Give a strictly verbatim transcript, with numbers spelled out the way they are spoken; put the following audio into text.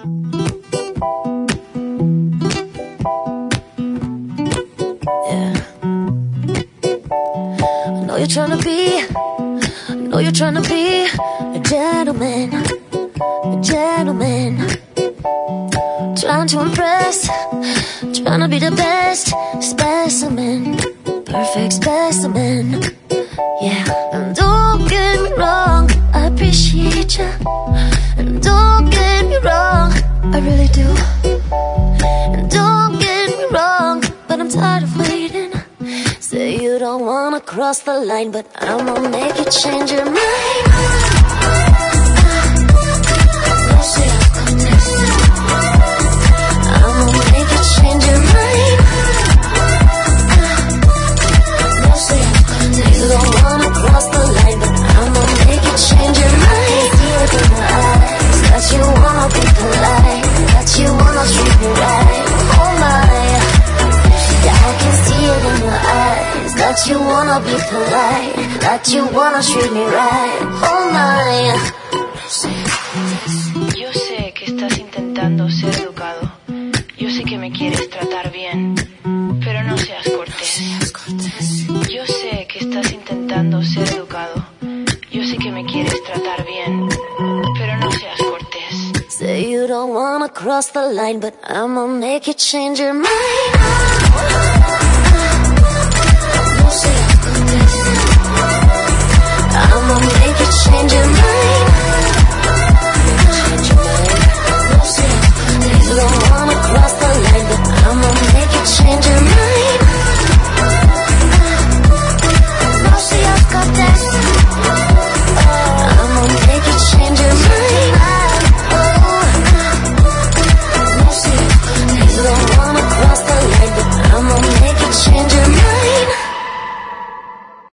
Yeah. I know you're trying to be, I know you're trying to be a gentleman, a gentleman. Trying to impress, trying to be the best specimen, perfect specimen. Yeah, and don't get me wrong, I appreciate ya. And don't get me wrong, I really do. And don't get me wrong, but I'm tired of waiting. Say you don't wanna cross the line, but I'ma make you change your mind. I'ma make you change your mind. You don't wanna cross the line, but I'ma make you change your mind. See it in your eyes that you wanna be polite, that you wanna treat me right. Oh my, yeah, I can see it in your eyes that you wanna be polite, that you wanna treat me right. Oh my. Yo sé que estás intentando ser educado. Yo sé que me quieres tratar bien, pero no seas cortés. Yo sé que estás intentando ser educado. Yo sé que me quieres tratar bien, pero no seas cortés. Say you don't wanna cross the line, but I'ma make you change your mind. No seas cortés. I'ma make you change your mind.